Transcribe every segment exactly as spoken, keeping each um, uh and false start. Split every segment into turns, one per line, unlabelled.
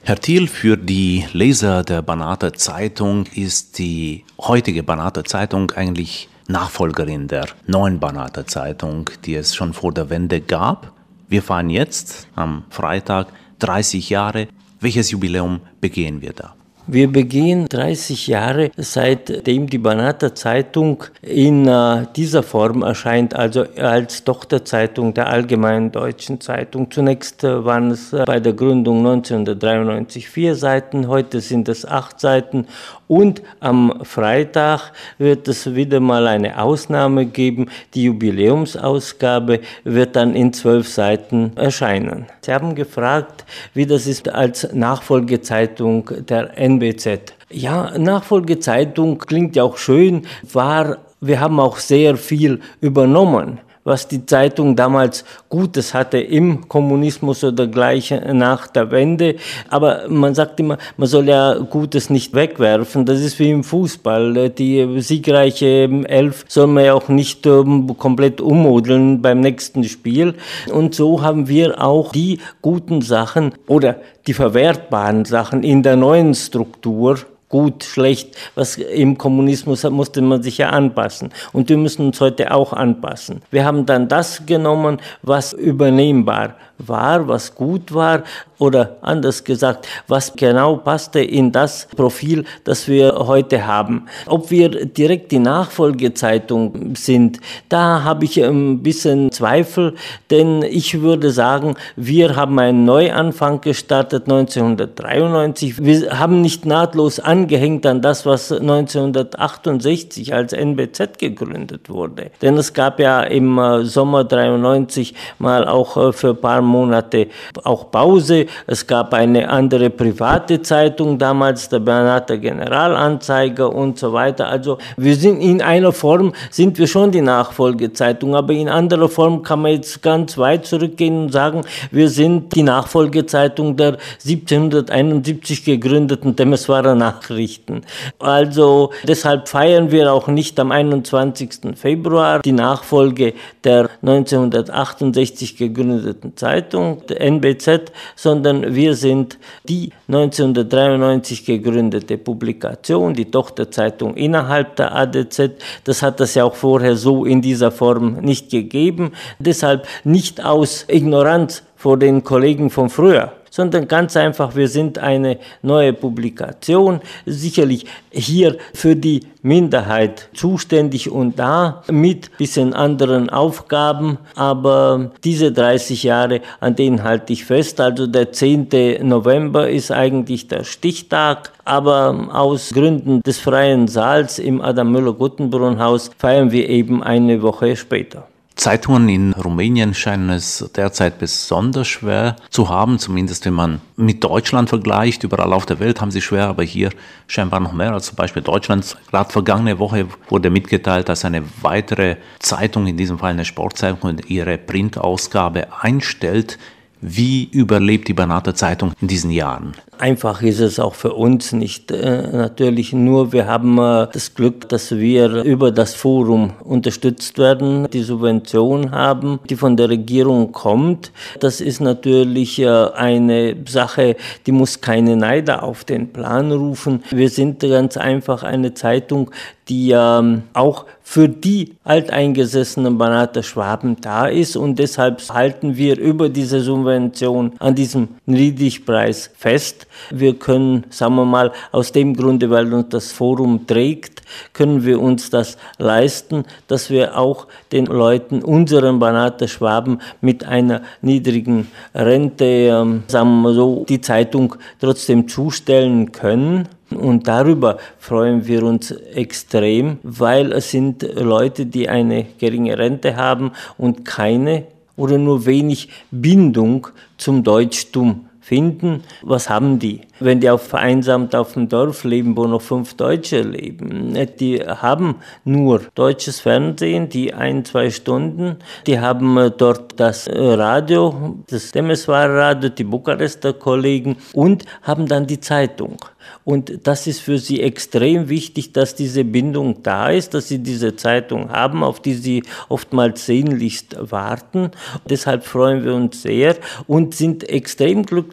Herr Thiel, für die Leser der Banater Zeitung ist die heutige Banater Zeitung eigentlich Nachfolgerin der neuen Banater Zeitung, die es schon vor der Wende gab. Wir feiern jetzt am Freitag dreißig Jahre. Welches Jubiläum begehen wir da?
Wir begehen dreißig Jahre, seitdem die Banater Zeitung in äh, dieser Form erscheint, also als Tochterzeitung der Allgemeinen Deutschen Zeitung. Zunächst äh, waren es äh, bei der Gründung neunzehnhundertdreiundneunzig vier Seiten, heute sind es acht Seiten. Und am Freitag wird es wieder mal eine Ausnahme geben. Die Jubiläumsausgabe wird dann in zwölf Seiten erscheinen. Sie haben gefragt, wie das ist als Nachfolgezeitung der N B Z. Ja, Nachfolgezeitung klingt ja auch schön, war, wir haben auch sehr viel übernommen, was die Zeitung damals Gutes hatte im Kommunismus oder gleich nach der Wende. Aber man sagt immer, man soll ja Gutes nicht wegwerfen. Das ist wie im Fußball. Die siegreiche Elf soll man ja auch nicht um, komplett ummodeln beim nächsten Spiel. Und so haben wir auch die guten Sachen oder die verwertbaren Sachen in der neuen Struktur, gut, schlecht, was im Kommunismus musste man sich ja anpassen. Und wir müssen uns heute auch anpassen. Wir haben dann das genommen, was übernehmbar war, was gut war oder anders gesagt, was genau passte in das Profil, das wir heute haben. Ob wir direkt die Nachfolgezeitung sind, da habe ich ein bisschen Zweifel, denn ich würde sagen, wir haben einen Neuanfang gestartet neunzehnhundertdreiundneunzig. Wir haben nicht nahtlos angehängt an das, was neunzehnhundertachtundsechzig als N B Z gegründet wurde. Denn es gab ja im Sommer dreiundneunzig mal auch für ein paar Monate auch Pause. Es gab eine andere private Zeitung damals, der Banater Generalanzeiger und so weiter. Also wir sind in einer Form, sind wir schon die Nachfolgezeitung, aber in anderer Form kann man jetzt ganz weit zurückgehen und sagen, wir sind die Nachfolgezeitung der siebzehnhunderteinundsiebzig gegründeten Temeswarer Nachrichten. Also deshalb feiern wir auch nicht am einundzwanzigsten Februar die Nachfolge der neunzehnhundertachtundsechzig gegründeten Zeitung, der N B Z, sondern wir sind die neunzehnhundertdreiundneunzig gegründete Publikation, die Tochterzeitung innerhalb der A D Z. Das hat es ja auch vorher so in dieser Form nicht gegeben. Deshalb nicht aus Ignoranz vor den Kollegen von früher, sondern ganz einfach, wir sind eine neue Publikation, sicherlich hier für die Minderheit zuständig und da mit bisschen anderen Aufgaben, aber diese dreißig Jahre, an denen halte ich fest, also der zehnte November ist eigentlich der Stichtag, aber aus Gründen des freien Saals im Adam-Müller-Guttenbrunn-Haus feiern wir eben eine Woche später.
Zeitungen in Rumänien scheinen es derzeit besonders schwer zu haben, zumindest wenn man mit Deutschland vergleicht. Überall auf der Welt haben sie schwer, aber hier scheinbar noch mehr als zum Beispiel Deutschland. Gerade vergangene Woche wurde mitgeteilt, dass eine weitere Zeitung, in diesem Fall eine Sportzeitung, ihre Printausgabe einstellt. Wie überlebt die Banater Zeitung in diesen Jahren?
Einfach ist es auch für uns nicht. Äh, natürlich nur, wir haben äh, das Glück, dass wir über das Forum unterstützt werden, die Subvention haben, die von der Regierung kommt. Das ist natürlich äh, eine Sache, die muss keine Neider auf den Plan rufen. Wir sind ganz einfach eine Zeitung, die ähm, auch für die alteingesessenen Banater Schwaben da ist und deshalb halten wir über diese Subvention an diesem Niedrigpreis fest. Wir können, sagen wir mal, aus dem Grunde, weil uns das Forum trägt, können wir uns das leisten, dass wir auch den Leuten, unseren Banater Schwaben, mit einer niedrigen Rente, ähm, sagen wir so, die Zeitung trotzdem zustellen können. Und darüber freuen wir uns extrem, weil es sind Leute, die eine geringe Rente haben und keine oder nur wenig Bindung zum Deutschtum finden. Was haben die? Wenn die auf vereinsamt auf dem Dorf leben, wo noch fünf Deutsche leben, die haben nur deutsches Fernsehen, die ein, zwei Stunden, die haben dort das Radio, das Temeswarer Radio, die Bukarester Kollegen und haben dann die Zeitung. Und das ist für sie extrem wichtig, dass diese Bindung da ist, dass sie diese Zeitung haben, auf die sie oftmals sehnlichst warten. Deshalb freuen wir uns sehr und sind extrem glücklich,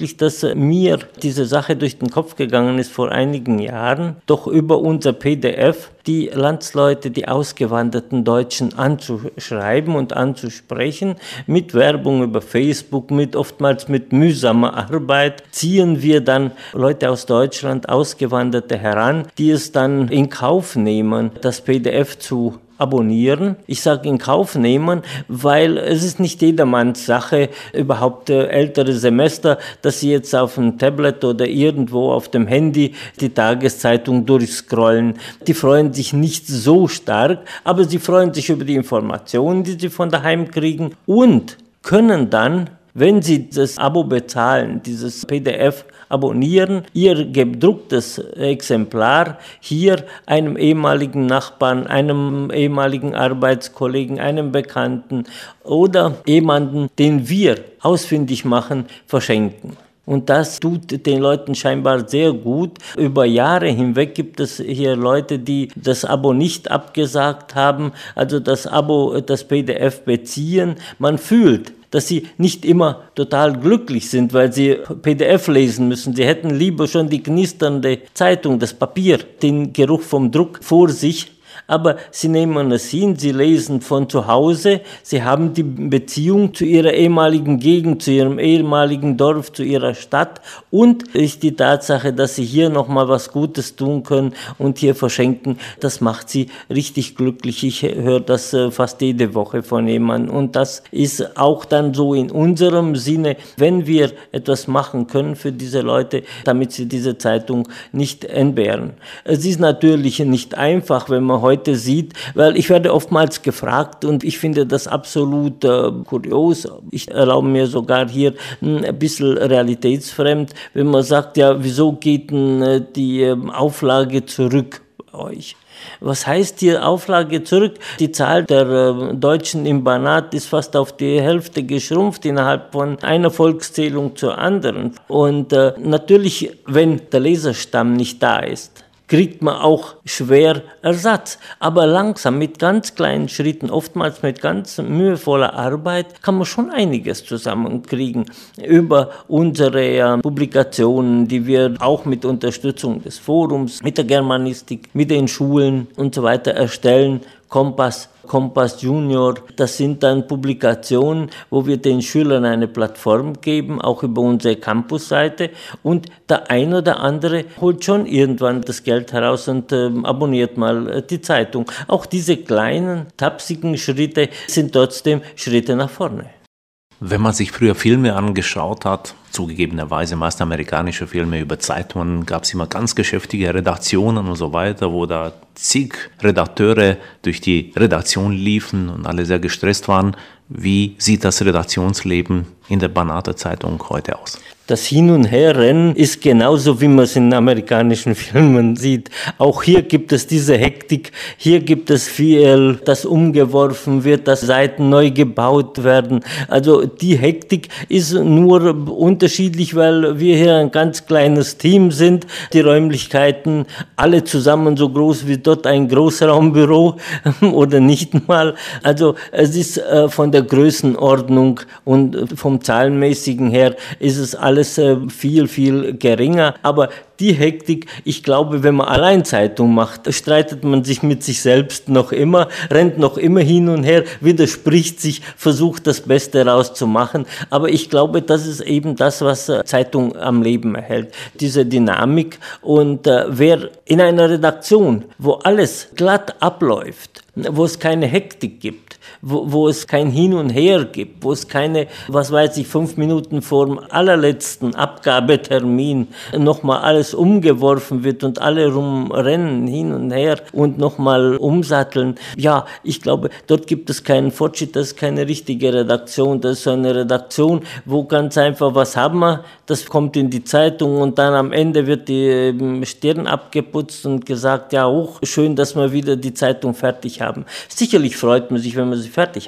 möglich, dass mir diese Sache durch den Kopf gegangen ist vor einigen Jahren, doch über unser P D F die Landsleute, die ausgewanderten Deutschen anzuschreiben und anzusprechen. Mit Werbung über Facebook, mit oftmals mit mühsamer Arbeit, ziehen wir dann Leute aus Deutschland, Ausgewanderte heran, die es dann in Kauf nehmen, das P D F zu abonnieren. Ich sage in Kauf nehmen, weil es ist nicht jedermanns Sache, überhaupt äh, ältere Semester, dass sie jetzt auf dem Tablet oder irgendwo auf dem Handy die Tageszeitung durchscrollen. Die freuen sich nicht so stark, aber sie freuen sich über die Informationen, die sie von daheim kriegen und können dann, wenn sie das Abo bezahlen, dieses P D F abonnieren, ihr gedrucktes Exemplar hier einem ehemaligen Nachbarn, einem ehemaligen Arbeitskollegen, einem Bekannten oder jemanden, den wir ausfindig machen, verschenken. Und das tut den Leuten scheinbar sehr gut. Über Jahre hinweg gibt es hier Leute, die das Abo nicht abgesagt haben, also das Abo, das P D F beziehen. Man fühlt, dass sie nicht immer total glücklich sind, weil sie P D F lesen müssen. Sie hätten lieber schon die knisternde Zeitung, das Papier, den Geruch vom Druck vor sich. Aber sie nehmen es hin, sie lesen von zu Hause, sie haben die Beziehung zu ihrer ehemaligen Gegend, zu ihrem ehemaligen Dorf, zu ihrer Stadt und ist die Tatsache, dass sie hier nochmal was Gutes tun können und hier verschenken, das macht sie richtig glücklich. Ich höre das fast jede Woche von jemandem und das ist auch dann so in unserem Sinne, wenn wir etwas machen können für diese Leute, damit sie diese Zeitung nicht entbehren. Es ist natürlich nicht einfach, wenn man heute sieht, weil ich werde oftmals gefragt und ich finde das absolut äh, kurios. Ich erlaube mir sogar hier mh, ein bisschen realitätsfremd, wenn man sagt, ja, wieso geht denn äh, die äh, Auflage zurück bei euch? Was heißt hier Auflage zurück? Die Zahl der äh, Deutschen im Banat ist fast auf die Hälfte geschrumpft innerhalb von einer Volkszählung zur anderen. Und äh, natürlich, wenn der Leserstamm nicht da ist, kriegt man auch schwer Ersatz. Aber langsam, mit ganz kleinen Schritten, oftmals mit ganz mühevoller Arbeit, kann man schon einiges zusammenkriegen über unsere äh, Publikationen, die wir auch mit Unterstützung des Forums, mit der Germanistik, mit den Schulen und so weiter erstellen. Kompass, Kompass Junior, das sind dann Publikationen, wo wir den Schülern eine Plattform geben, auch über unsere Campusseite und der ein oder andere holt schon irgendwann das Geld heraus und äh, abonniert mal äh, die Zeitung. Auch diese kleinen, tapsigen Schritte sind trotzdem Schritte nach vorne.
Wenn man sich früher Filme angeschaut hat, zugegebenerweise meist amerikanische Filme über Zeitungen, gab es immer ganz geschäftige Redaktionen und so weiter, wo da zig Redakteure durch die Redaktion liefen und alle sehr gestresst waren. Wie sieht das Redaktionsleben in der Banater Zeitung heute aus?
Das Hin- und Herrennen ist genauso, wie man es in amerikanischen Filmen sieht. Auch hier gibt es diese Hektik, hier gibt es viel, das umgeworfen wird, dass Seiten neu gebaut werden. Also die Hektik ist nur unterschiedlich, weil wir hier ein ganz kleines Team sind. Die Räumlichkeiten alle zusammen so groß wie dort ein Großraumbüro oder nicht mal. Also es ist äh, von der Größenordnung und vom Zahlenmäßigen her ist es alles alles viel, viel geringer. Aber die Hektik, ich glaube, wenn man allein Zeitung macht, streitet man sich mit sich selbst noch immer, rennt noch immer hin und her, widerspricht sich, versucht das Beste rauszumachen. Aber ich glaube, das ist eben das, was Zeitung am Leben erhält. Diese Dynamik. Und äh, wer in einer Redaktion, wo alles glatt abläuft, wo es keine Hektik gibt, wo, wo es kein Hin und Her gibt, wo es keine, was weiß ich, fünf Minuten vor dem allerletzten Abgabetermin nochmal alles umgeworfen wird und alle rumrennen hin und her und nochmal umsatteln. Ja, ich glaube, dort gibt es keinen Fortschritt, das ist keine richtige Redaktion, das ist so eine Redaktion, wo ganz einfach, was haben wir, das kommt in die Zeitung und dann am Ende wird die Stirn abgeputzt und gesagt, ja, hoch, schön, dass wir wieder die Zeitung fertig haben. Sicherlich freut man sich, wenn man sie fertig hat.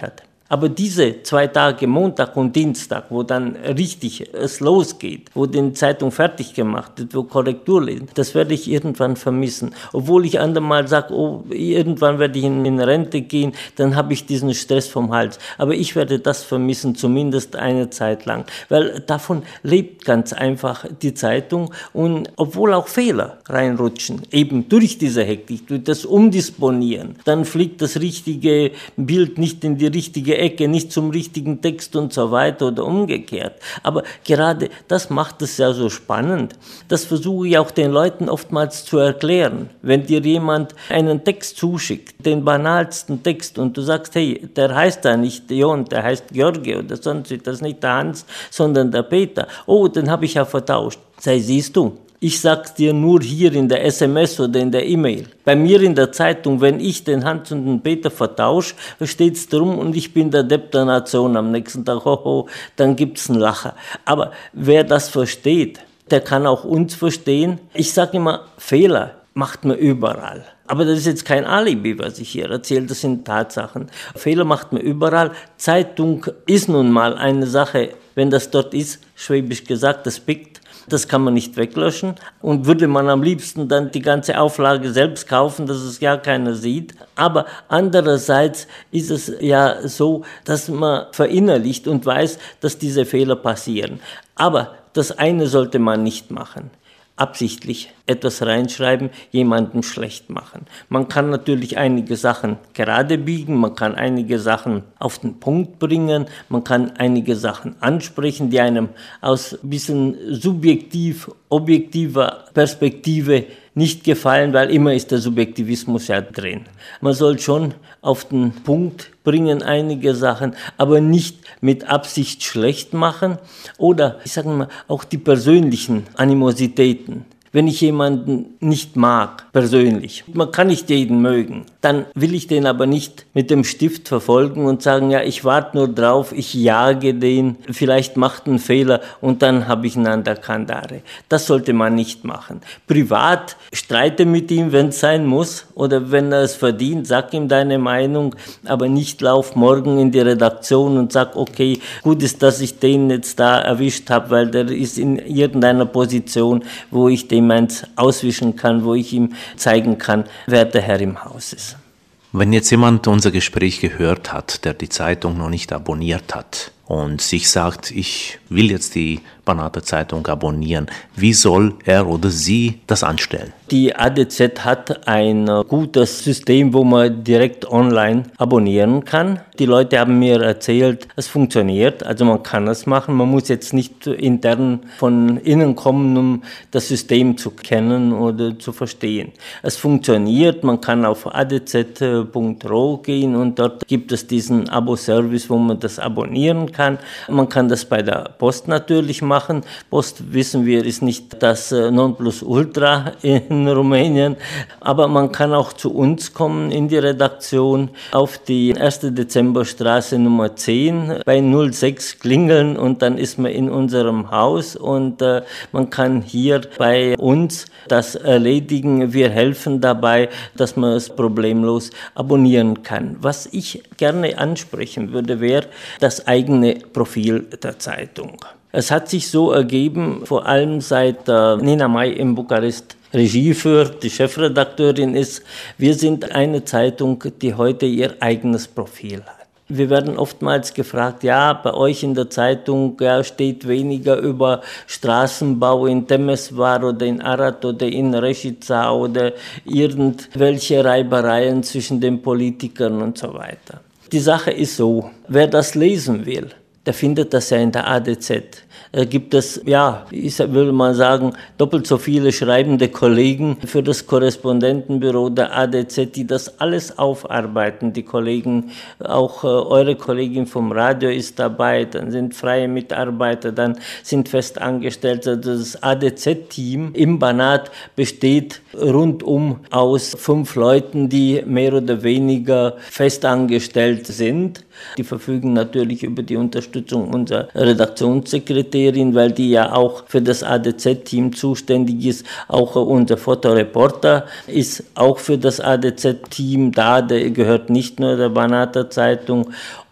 Aber diese zwei Tage, Montag und Dienstag, wo dann richtig es losgeht, wo die Zeitung fertig gemacht wird, wo Korrektur lesen, das werde ich irgendwann vermissen. Obwohl ich andermal sage, oh, irgendwann werde ich in, in Rente gehen, dann habe ich diesen Stress vom Hals. Aber ich werde das vermissen, zumindest eine Zeit lang. Weil davon lebt ganz einfach die Zeitung. Und obwohl auch Fehler reinrutschen, eben durch diese Hektik, durch das Umdisponieren, dann fliegt das richtige Bild nicht in die richtige Ecke, nicht zum richtigen Text und so weiter oder umgekehrt. Aber gerade das macht es ja so spannend. Das versuche ich auch den Leuten oftmals zu erklären. Wenn dir jemand einen Text zuschickt, den banalsten Text, und du sagst, hey, der heißt da nicht Jon, der heißt Georgi oder sonst, das ist nicht der Hans, sondern der Peter. Oh, den habe ich ja vertauscht. Sei, siehst du, ich sag's dir nur hier in der S M S oder in der E-Mail. Bei mir in der Zeitung, wenn ich den Hans und den Peter vertausche, steht's drum und ich bin der Depp der Nation am nächsten Tag, hoho, dann gibt's einen Lacher. Aber wer das versteht, der kann auch uns verstehen. Ich sage immer, Fehler macht man überall. Aber das ist jetzt kein Alibi, was ich hier erzähle, das sind Tatsachen. Fehler macht man überall. Zeitung ist nun mal eine Sache, wenn das dort ist, schwäbisch gesagt, das pickt. Das kann man nicht weglöschen und würde man am liebsten dann die ganze Auflage selbst kaufen, dass es ja keiner sieht. Aber andererseits ist es ja so, dass man verinnerlicht und weiß, dass diese Fehler passieren. Aber das eine sollte man nicht machen. Absichtlich etwas reinschreiben, jemanden schlecht machen. Man kann natürlich einige Sachen gerade biegen, man kann einige Sachen auf den Punkt bringen, man kann einige Sachen ansprechen, die einem aus ein bisschen subjektiv, objektiver Perspektive nicht gefallen, weil immer ist der Subjektivismus ja drin. Man soll schon auf den Punkt bringen einige Sachen, aber nicht mit Absicht schlecht machen oder, ich sage mal, auch die persönlichen Animositäten. Wenn ich jemanden nicht mag, persönlich, man kann nicht jeden mögen, dann will ich den aber nicht mit dem Stift verfolgen und sagen, ja, ich warte nur drauf, ich jage den, vielleicht macht einen Fehler und dann habe ich einen an der Kandare. Das sollte man nicht machen. Privat streite mit ihm, wenn es sein muss oder wenn er es verdient, sag ihm deine Meinung, aber nicht lauf morgen in die Redaktion und sag, okay, gut ist, dass ich den jetzt da erwischt habe, weil der ist in irgendeiner Position, wo ich dem eins auswischen kann, wo ich ihm zeigen kann, wer der Herr im Haus ist.
Wenn jetzt jemand unser Gespräch gehört hat, der die Zeitung noch nicht abonniert hat und sich sagt, ich will jetzt die Banater Zeitung abonnieren, wie soll er oder sie das anstellen?
Die A D Z hat ein gutes System, wo man direkt online abonnieren kann. Die Leute haben mir erzählt, es funktioniert, also man kann es machen. Man muss jetzt nicht intern von innen kommen, um das System zu kennen oder zu verstehen. Es funktioniert, man kann auf a d z punkt r o gehen und dort gibt es diesen Abo-Service, wo man das abonnieren kann. Man kann das bei der Post natürlich machen. Post, wissen wir, ist nicht das Nonplusultra in Rumänien, aber man kann auch zu uns kommen in die Redaktion auf die erste Dezemberstraße Nummer zehn bei null sechs klingeln und dann ist man in unserem Haus und äh, man kann hier bei uns das erledigen. Wir helfen dabei, dass man es problemlos abonnieren kann. Was ich gerne ansprechen würde, wäre das eigene Profil der Zeitung. Es hat sich so ergeben, vor allem seit äh, Nina May in Bukarest Regie führt, die Chefredakteurin ist. Wir sind eine Zeitung, die heute ihr eigenes Profil hat. Wir werden oftmals gefragt, ja, bei euch in der Zeitung ja, steht weniger über Straßenbau in Temesvar oder in Arad oder in Rešica oder irgendwelche Reibereien zwischen den Politikern und so weiter. Die Sache ist so, wer das lesen will, der findet das ja in der A D Z. Da gibt es, ja, ich würde mal sagen, doppelt so viele schreibende Kollegen für das Korrespondentenbüro der A D Z, die das alles aufarbeiten. Die Kollegen, auch äh, eure Kollegin vom Radio ist dabei, dann sind freie Mitarbeiter, dann sind Festangestellte. Das A D Z-Team im Banat besteht rundum aus fünf Leuten, die mehr oder weniger festangestellt sind. Die verfügen natürlich über die Unterstützung unserer Redaktionssekretärin, weil die ja auch für das A D Z-Team zuständig ist. Auch unser Fotoreporter ist auch für das A D Z-Team da, der gehört nicht nur der Banater Zeitung.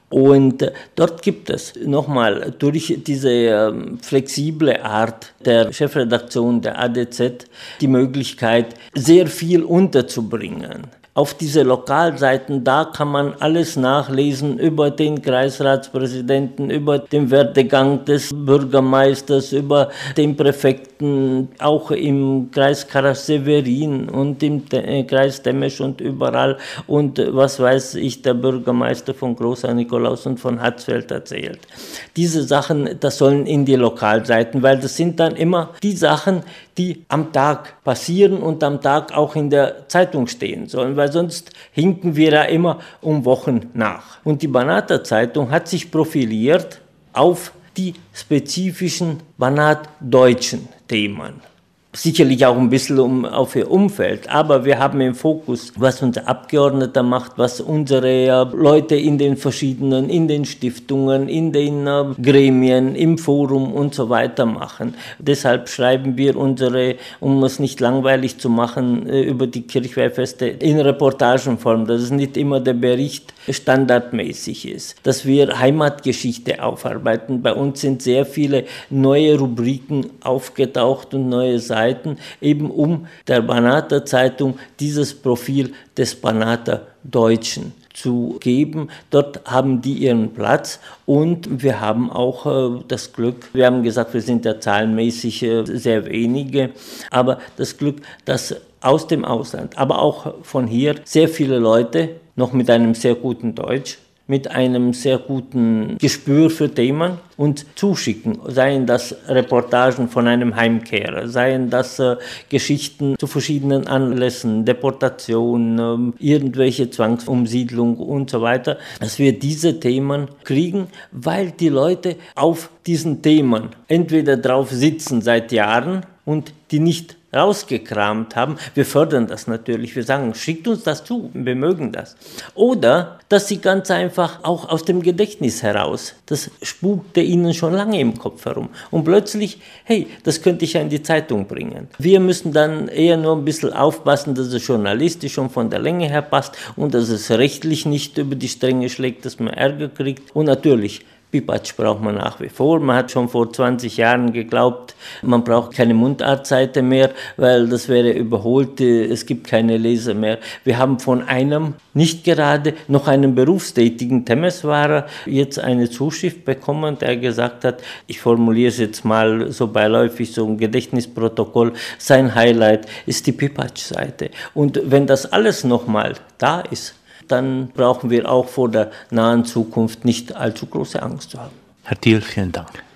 Und äh, dort gibt es nochmal durch diese äh, flexible Art der Chefredaktion der A D Z die Möglichkeit, sehr viel unterzubringen. Auf diese Lokalseiten, da kann man alles nachlesen über den Kreisratspräsidenten, über den Werdegang des Bürgermeisters, über den Präfekten, auch im Kreis Karasseverin und im Kreis Temesch und überall. Und was weiß ich, der Bürgermeister von Großer Nikolaus und von Hatzfeld erzählt. Diese Sachen, das sollen in die Lokalseiten, weil das sind dann immer die Sachen, die am Tag passieren und am Tag auch in der Zeitung stehen sollen, weil sonst hinken wir ja immer um Wochen nach. Und die Banater Zeitung hat sich profiliert auf die spezifischen banatdeutschen Themen. Sicherlich auch ein bisschen um, auf ihr Umfeld, aber wir haben im Fokus, was unser Abgeordneter macht, was unsere äh, Leute in den verschiedenen, in den Stiftungen, in den äh, Gremien, im Forum und so weiter machen. Deshalb schreiben wir unsere, um es nicht langweilig zu machen, äh, über die Kirchweihfeste in Reportagenform, dass es nicht immer der Bericht standardmäßig ist, dass wir Heimatgeschichte aufarbeiten. Bei uns sind sehr viele neue Rubriken aufgetaucht und neue Seiten, eben um der Banater Zeitung dieses Profil des Banater Deutschen zu geben. Dort haben die ihren Platz und wir haben auch äh, das Glück, wir haben gesagt, wir sind ja zahlenmäßig äh, sehr wenige, aber das Glück, dass aus dem Ausland, aber auch von hier sehr viele Leute noch mit einem sehr guten Deutsch, mit einem sehr guten Gespür für Themen und zuschicken. Seien das Reportagen von einem Heimkehrer, seien das äh, Geschichten zu verschiedenen Anlässen, Deportation, äh, irgendwelche Zwangsumsiedlung und so weiter, dass wir diese Themen kriegen, weil die Leute auf diesen Themen entweder drauf sitzen seit Jahren und die nicht rausgekramt haben. Wir fördern das natürlich. Wir sagen, schickt uns das zu, wir mögen das. Oder, dass sie ganz einfach auch aus dem Gedächtnis heraus, das spukte ihnen schon lange im Kopf herum. Und plötzlich, hey, das könnte ich ja in die Zeitung bringen. Wir müssen dann eher nur ein bisschen aufpassen, dass es journalistisch und von der Länge her passt und dass es rechtlich nicht über die Stränge schlägt, dass man Ärger kriegt. Und natürlich, Pipatsch braucht man nach wie vor. Man hat schon vor zwanzig Jahren geglaubt, man braucht keine Mundartseite mehr, weil das wäre überholt, es gibt keine Leser mehr. Wir haben von einem, nicht gerade, noch einen berufstätigen Temeswarer jetzt eine Zuschrift bekommen, der gesagt hat, ich formuliere es jetzt mal so beiläufig, so ein Gedächtnisprotokoll, sein Highlight ist die Pipatsch-Seite. Und wenn das alles nochmal da ist, dann brauchen wir auch vor der nahen Zukunft nicht allzu große Angst zu haben.
Herr Thiel, vielen Dank.